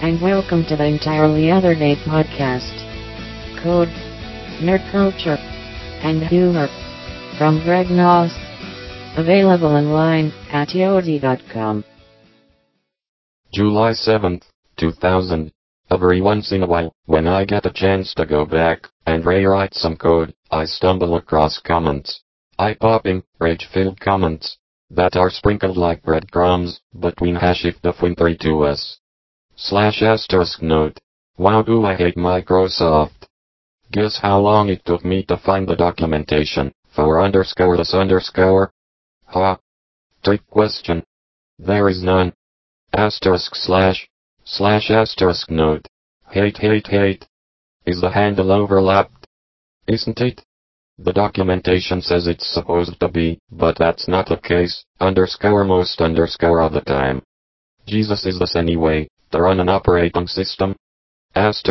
and welcome to the Entirely Other Day podcast. Code, nerd culture, and humor from Greg Noss. Available online at yodi.com. July 7th, 2000. Every once in a while, when I get a chance to go back and rewrite some code, I stumble across comments. Eye-popping, rage-filled comments that are sprinkled like breadcrumbs between #if_the_win32s. / note. Wow, do I hate Microsoft. Guess how long it took me to find the documentation for _this_? Ha. Trick question. There is none. / note. Hate. Is the handle overlapped? Isn't it? The documentation says it's supposed to be, but that's not the case. Most of the time. Jesus is this anyway, to run an operating system? /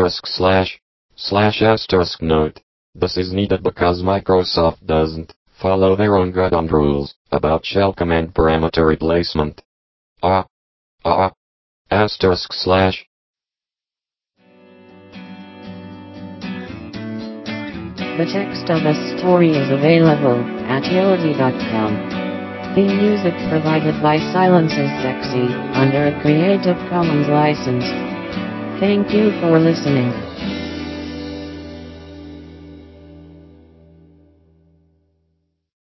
note. This is needed because Microsoft doesn't follow their own goddamn rules about shell command parameter replacement. / The text of this story is available at yodi.com. Theme music provided by Silence is Sexy under a Creative Commons license. Thank you for listening.